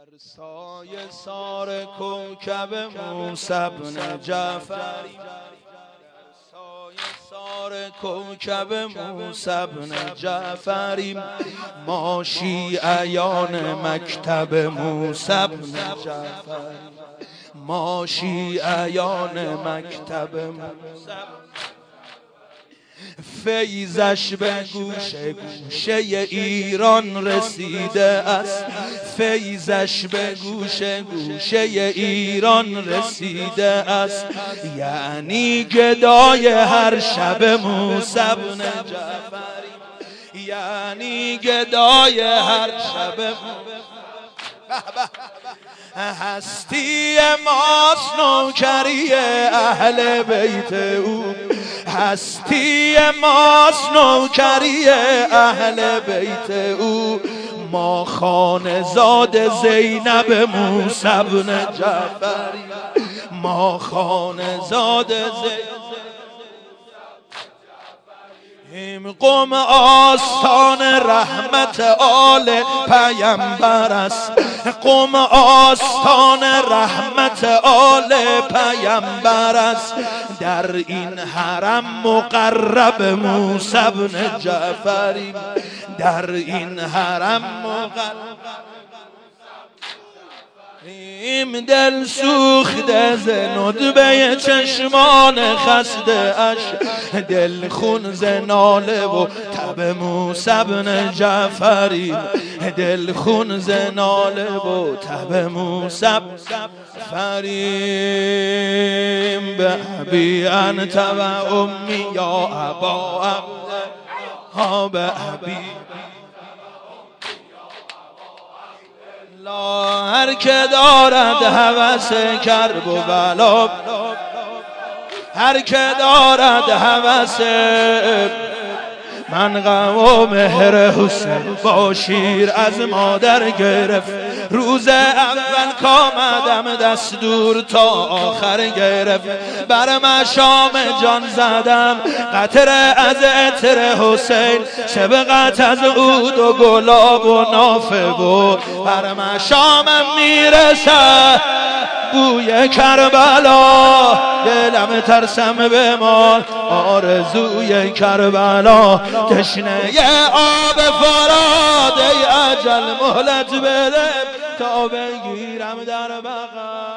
در سایه سار کوکب موسی بن جعفری، در سایه سار کوکب موسی بن جعفری، ما شیعیان مکتب موسی بن جعفری، ما شیعیان مکتب موسی. فیضش به گوشه گوشه ایران رسیده است، فیضش به گوشه گوشه ایران رسیده است، یعنی گدای هر شب موسی بن جعفری، یعنی گدای هر شب. هستی ماست نوکری اهل بیت او، هستی ماست نوکری اهل بیت او، ما خانزاد زینب موسی بن جعفری، ما خانزاد زینب. قم آستان رحمت آل پیامبر است، قم آستان رحمت آل پیامبر است، در این حرم مقرب موسی بن جعفری، در این حرم مقرب. دل سوخته ز ندبه چشمان خسته اش، دل خون ز ناله و تب موسی بن جعفری، دل خون ز ناله و تب موسی فریم. به ابی انت و امی یا ابا ها، به ابی هر که دارد هوس کرب و بلا، هر که دارد هوس من غم و مهر حسین با شیر از مادر گرفت، روز اول کامدم دستور تا آخر گرفت، بر مشام جان زدم قطره از عطر حسین، شبقت از عود و گلاب و نافه بود، بر مشامم میرسد بوی کربلا، دلم ترسم بمان آرزوی کربلا، تشنه آب فرات ای اجل مهلت بده تا بگیرم در بغل.